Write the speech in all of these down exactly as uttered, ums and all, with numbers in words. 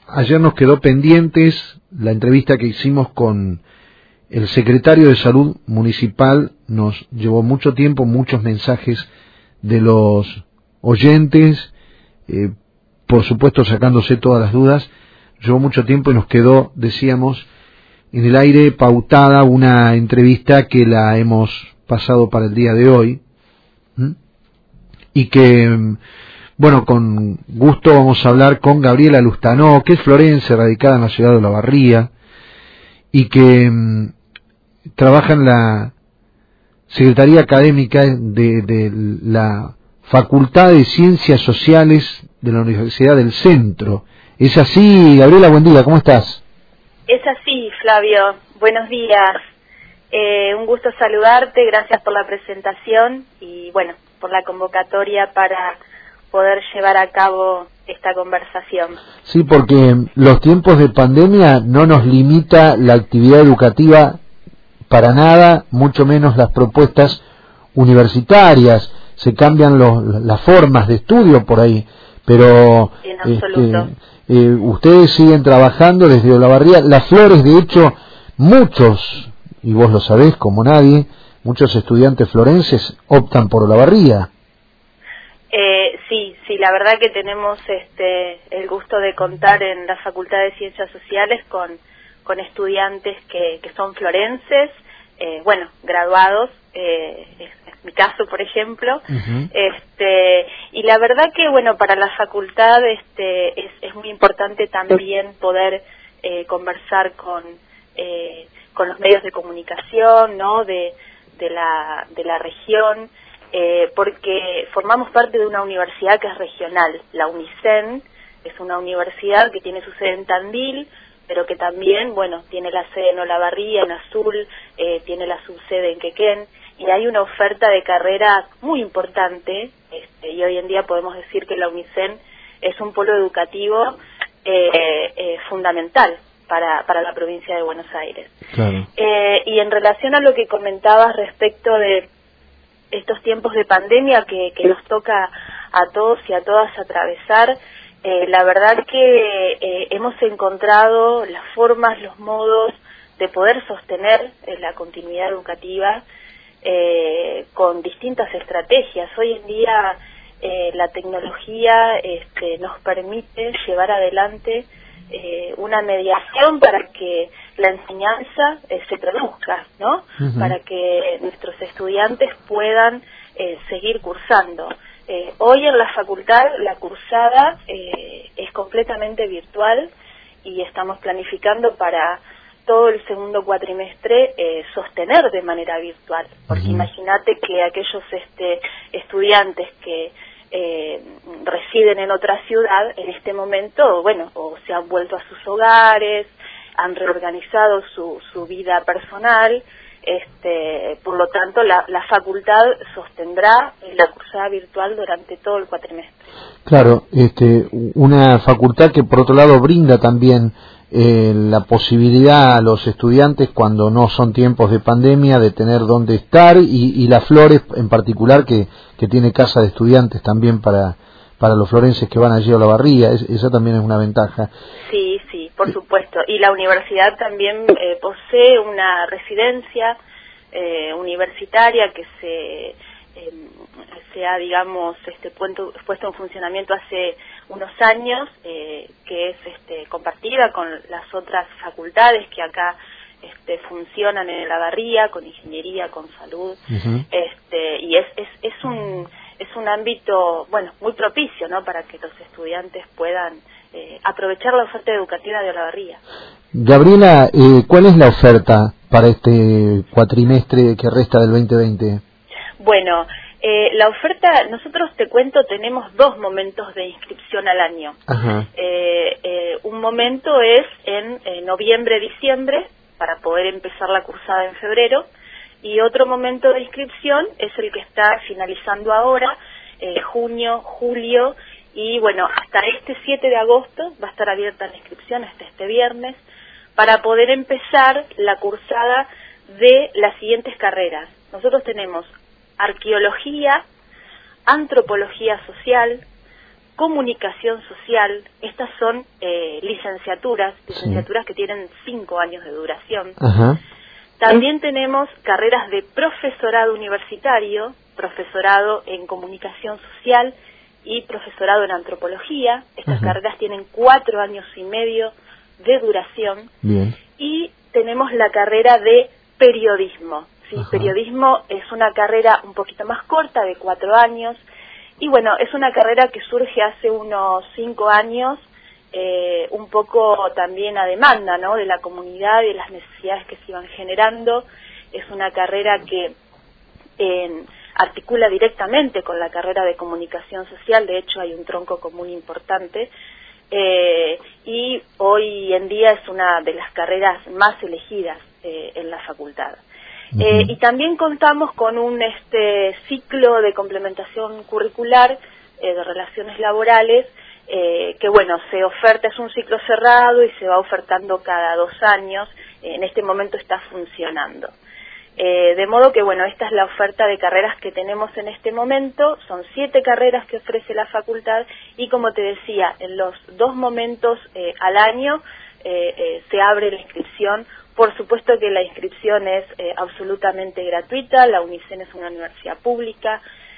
ayer nos quedó pendientes la entrevista que hicimos con el secretario de Salud Municipal. Nos llevó mucho tiempo, muchos mensajes de los oyentes, eh, por supuesto sacándose todas las dudas. Llevó mucho tiempo y nos quedó, decíamos, en el aire pautada una entrevista que la hemos pasado para el día de hoy, ¿m? y que, bueno, con gusto vamos a hablar con Gabriela Lustanó, que es florense, radicada en la ciudad de Olavarría, y que um, trabaja en la Secretaría Académica de, de la Facultad de Ciencias Sociales de la Universidad del Centro. ¿Es así, Gabriela? Buen día, ¿cómo estás? Es así, Flavio. Buenos días. Eh, un gusto saludarte, gracias por la presentación y, bueno, por la convocatoria para poder llevar a cabo esta conversación. Sí, porque los tiempos de pandemia no nos limita la actividad educativa para nada, mucho menos las propuestas universitarias. Se cambian los, las formas de estudio por ahí, pero en absoluto. Este, eh, ustedes siguen trabajando desde Olavarría. Las Flores, de hecho, muchos, y vos lo sabés como nadie, muchos estudiantes florenses optan por Olavarría. Eh, sí, sí, la verdad que tenemos este el gusto de contar en la Facultad de Ciencias Sociales con, con estudiantes que, que son florenses, eh, bueno, graduados, eh, es, es mi caso, por ejemplo, uh-huh. este y la verdad que, bueno, para la facultad este es, es muy importante también poder eh, conversar con eh, con los medios de comunicación, ¿no?, de, de la de la región, eh, porque formamos parte de una universidad que es regional. La UNICEN es una universidad que tiene su sede en Tandil, pero que también, bueno, tiene la sede en Olavarría, en Azul, eh, tiene la subsede en Quequén, y hay una oferta de carrera muy importante, este, y hoy en día podemos decir que la UNICEN es un polo educativo eh, eh, fundamental para, para la provincia de Buenos Aires. Claro. Eh, y en relación a lo que comentabas respecto de estos tiempos de pandemia que, que nos toca a todos y a todas atravesar, eh, la verdad que eh, hemos encontrado las formas, los modos de poder sostener eh, la continuidad educativa eh, con distintas estrategias. Hoy en día eh, la tecnología este, nos permite llevar adelante eh, una mediación para que la enseñanza eh, se produzca, ¿no? Uh-huh. Para que nuestros estudiantes puedan eh, seguir cursando. Eh, hoy en la facultad la cursada eh, es completamente virtual y estamos planificando para todo el segundo cuatrimestre eh, sostener de manera virtual, porque uh-huh. imagínate que aquellos este, estudiantes que eh, residen en otra ciudad en este momento, bueno, o se han vuelto a sus hogares, han reorganizado su, su vida personal, este, por lo tanto la, la facultad sostendrá la cursada virtual durante todo el cuatrimestre. Claro, este, una facultad que por otro lado brinda también eh, la posibilidad a los estudiantes, cuando no son tiempos de pandemia, de tener dónde estar, y, y las Flores en particular, que, que tiene casa de estudiantes también para, para los florenses que van allí a Olavarría. Es, esa también es una ventaja. Sí, sí, por supuesto. Y la universidad también eh, posee una residencia eh, universitaria que se, eh, se ha, digamos, este, puesto, puesto en funcionamiento hace unos años, eh, que es este, compartida con las otras facultades que acá este, funcionan en Olavarría, con ingeniería, con salud, uh-huh. este, y es, es, es un es un ámbito, bueno, muy propicio, ¿no?, para que los estudiantes puedan eh, aprovechar la oferta educativa de Olavarría. Gabriela, eh, ¿cuál es la oferta para este cuatrimestre que resta del veinte veinte? Bueno, eh, la oferta, nosotros, te cuento, tenemos dos momentos de inscripción al año. Ajá. Eh, eh, un momento es en eh, noviembre, diciembre, para poder empezar la cursada en febrero, y otro momento de inscripción es el que está finalizando ahora, eh, junio, julio, y bueno, hasta este siete de agosto va a estar abierta la inscripción, hasta este viernes, para poder empezar la cursada de las siguientes carreras. Nosotros tenemos arqueología, antropología social, comunicación social. Estas son eh, licenciaturas, licenciaturas sí. que tienen cinco años de duración. Ajá. También tenemos carreras de profesorado universitario, profesorado en comunicación social y profesorado en antropología. Estas Ajá. carreras tienen cuatro años y medio de duración. Bien. Y tenemos la carrera de periodismo. ¿sí? Periodismo es una carrera un poquito más corta, de cuatro años. Y bueno, es una carrera que surge hace unos cinco años, eh, un poco también a demanda, ¿no?, de la comunidad y de las necesidades que se iban generando. Es una carrera que eh, articula directamente con la carrera de comunicación social. De hecho, hay un tronco común importante. Eh, y hoy en día es una de las carreras más elegidas eh, en la facultad. Uh-huh. Eh, y también contamos con un este ciclo de complementación curricular eh, de relaciones laborales eh, que bueno, se oferta, es un ciclo cerrado y se va ofertando cada dos años. Eh, en este momento está funcionando. Eh, de modo que, bueno, esta es la oferta de carreras que tenemos en este momento. Son siete carreras que ofrece la facultad y, como te decía, en los dos momentos eh, al año eh, eh, se abre la inscripción. Por supuesto que la inscripción es eh, absolutamente gratuita. La UNICEN es una universidad pública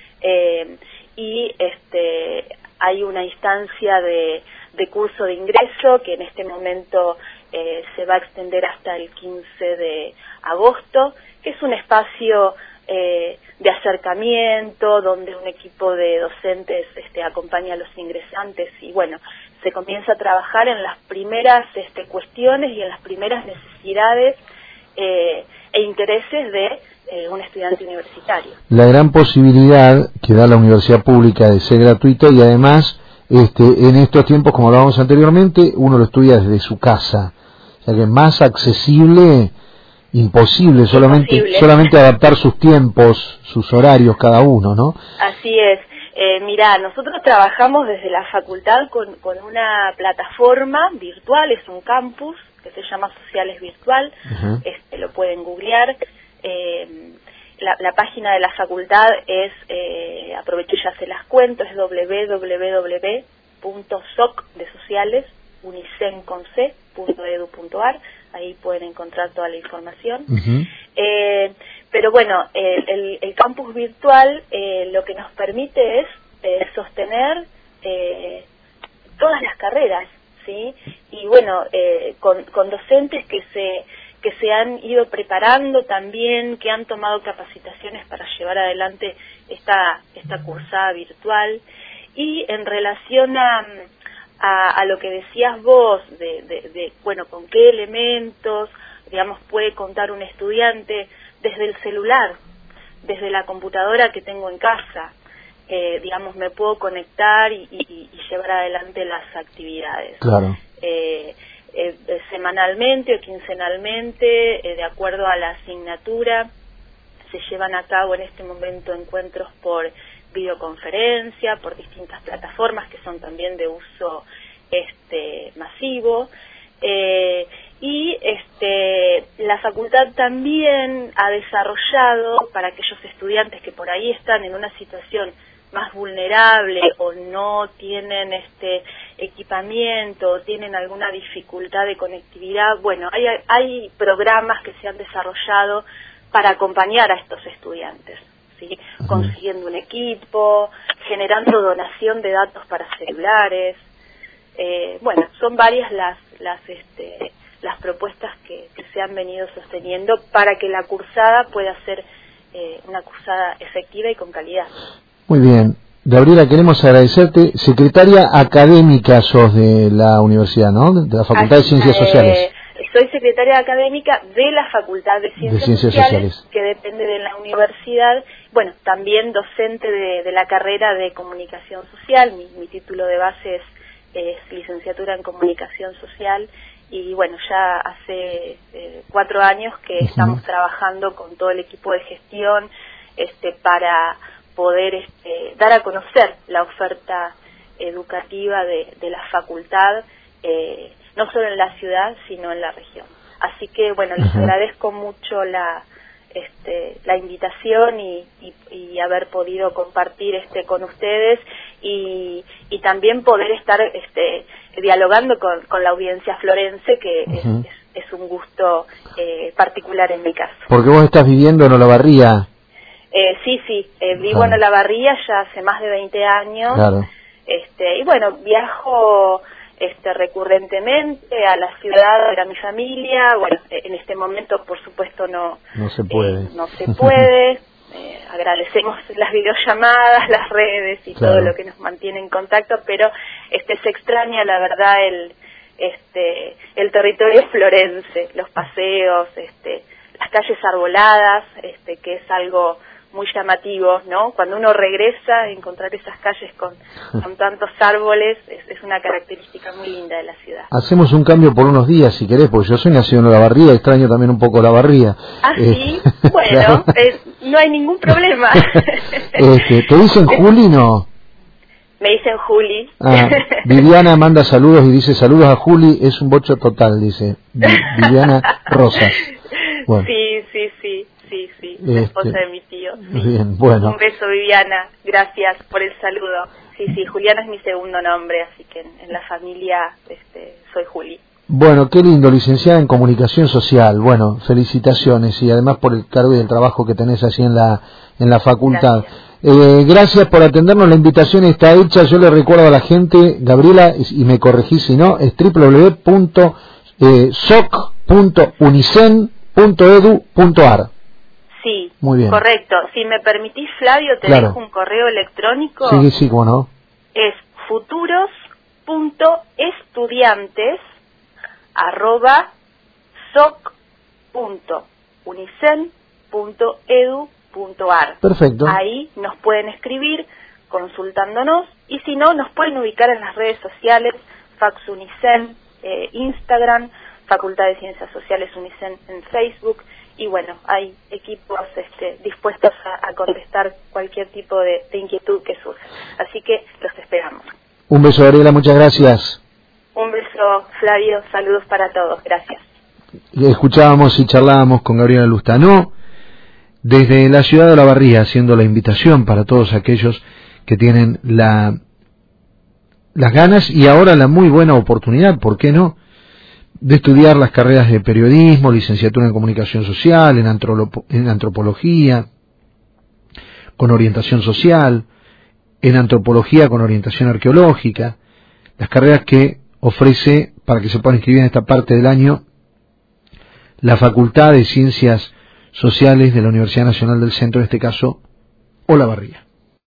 eh, y este hay una instancia de, de curso de ingreso que en este momento eh, se va a extender hasta el quince de agosto, que es un espacio eh, de acercamiento donde un equipo de docentes este, acompaña a los ingresantes y bueno, se comienza a trabajar en las primeras este, cuestiones y en las primeras necesidades eh, e intereses de eh, un estudiante universitario. La gran posibilidad que da la universidad pública de ser gratuita y además este, en estos tiempos, como hablábamos anteriormente, uno lo estudia desde su casa, o sea que es más accesible. Imposible, solamente Imposible. solamente adaptar sus tiempos, sus horarios cada uno, ¿no? Así es. Eh, mirá, nosotros trabajamos desde la facultad con, con una plataforma virtual, es un campus que se llama Sociales Virtual, uh-huh. este, lo pueden googlear. Eh, la, la página de la facultad es, eh, aprovecho y ya se las cuento, es doble u doble u doble u punto soc de sociales, unicen con c punto edu punto ar. Ahí pueden encontrar toda la información. Uh-huh. Eh, pero bueno, el, el, el campus virtual eh, lo que nos permite es eh, sostener eh, todas las carreras, ¿sí? Y bueno, eh, con, con docentes que se que se han ido preparando también, que han tomado capacitaciones para llevar adelante esta esta cursada virtual. Y en relación a A, a lo que decías vos, de, de, de, bueno, con qué elementos, digamos, puede contar un estudiante desde el celular, desde la computadora que tengo en casa, eh, digamos, me puedo conectar y, y, y llevar adelante las actividades. Claro. Eh, eh, semanalmente o quincenalmente, eh, de acuerdo a la asignatura, se llevan a cabo en este momento encuentros por videoconferencia, por distintas plataformas que son también de uso este masivo, eh, y este la facultad también ha desarrollado para aquellos estudiantes que por ahí están en una situación más vulnerable o no tienen este equipamiento o tienen alguna dificultad de conectividad, bueno, hay, hay programas que se han desarrollado para acompañar a estos estudiantes, ¿sí? Uh-huh. Consiguiendo un equipo, generando donación de datos para celulares. Eh, bueno, son varias las las este, las propuestas que, que se han venido sosteniendo para que la cursada pueda ser eh, una cursada efectiva y con calidad. Muy bien. Gabriela, queremos agradecerte. Secretaria académica sos de la universidad, ¿no? De la Facultad Así, de Ciencias eh, Sociales. Soy secretaria académica de la Facultad de Ciencias, de Ciencias Sociales, Sociales, que depende de la universidad. Bueno, también docente de, de la carrera de Comunicación Social. Mi, mi título de base es, es licenciatura en Comunicación Social. Y bueno, ya hace eh, cuatro años que uh-huh. estamos trabajando con todo el equipo de gestión este, para poder este, dar a conocer la oferta educativa de, de la facultad, eh, no solo en la ciudad, sino en la región. Así que, bueno, les uh-huh. agradezco mucho la, este, la invitación y, y, y haber podido compartir este con ustedes y, y también poder estar este, dialogando con, con la audiencia florense, que uh-huh. es, es, es un gusto eh, particular en mi caso. Porque vos estás viviendo en Olavarría. Eh, sí, sí, eh, vivo claro. en Olavarría ya hace más de veinte años. Claro. Este, y bueno, viajo este, recurrentemente a la ciudad a ver a mi familia. Bueno, en este momento, por supuesto, no, no se puede. Eh, no se puede. eh, agradecemos las videollamadas, las redes y claro. todo lo que nos mantiene en contacto, pero este se extraña, la verdad, el este el territorio florense, los paseos, este las calles arboladas, este que es algo muy llamativo, ¿no? Cuando uno regresa, encontrar esas calles con, con tantos árboles es, es una característica muy linda de la ciudad. Hacemos un cambio por unos días, si querés, porque yo soy nacido en Olavarría, extraño también un poco Olavarría. Ah, sí, eh, bueno, claro. eh, no hay ningún problema. este, ¿Te dicen Juli, no? Me dicen Juli. Ah, Viviana manda saludos y dice saludos a Juli, es un bocho total, dice Viviana Rosas. Bueno. Sí, sí, sí. Sí, sí, la esposa este, de mi tío. Sí. Bien, bueno. Un beso, Viviana. Gracias por el saludo. Sí, sí, Juliana es mi segundo nombre, así que en, en la familia este, soy Juli. Bueno, qué lindo, licenciada en Comunicación Social. Bueno, felicitaciones y además por el cargo y el trabajo que tenés allí en la en la facultad. Gracias, eh, gracias por atendernos. La invitación está hecha. Yo le recuerdo a la gente, Gabriela, y me corregí si no, es doble u doble u doble u punto soc punto unicen punto edu punto ar. Sí, muy bien. Correcto. Si me permitís, Flavio, te claro. dejo un correo electrónico. Sí, sí, cómo no. Es futuros punto estudiantes arroba soc punto unicen punto edu punto ar. Perfecto. Ahí nos pueden escribir consultándonos y si no, nos pueden ubicar en las redes sociales, Fax Unicen, eh, Instagram, Facultad de Ciencias Sociales Unicen en Facebook. Y bueno, hay equipos este, dispuestos a, a contestar cualquier tipo de, de inquietud que surja. Así que los esperamos. Un beso, Gabriela, muchas gracias. Un beso, Flavio, saludos para todos, gracias. Escuchábamos y charlábamos con Gabriela Lustano desde la ciudad de Olavarría, haciendo la invitación para todos aquellos que tienen la, las ganas y ahora la muy buena oportunidad, ¿por qué no?, de estudiar las carreras de periodismo, licenciatura en comunicación social, en, antropo, en antropología, con orientación social, en antropología con orientación arqueológica, las carreras que ofrece, para que se puedan inscribir en esta parte del año, la Facultad de Ciencias Sociales de la Universidad Nacional del Centro, en este caso, Olavarría.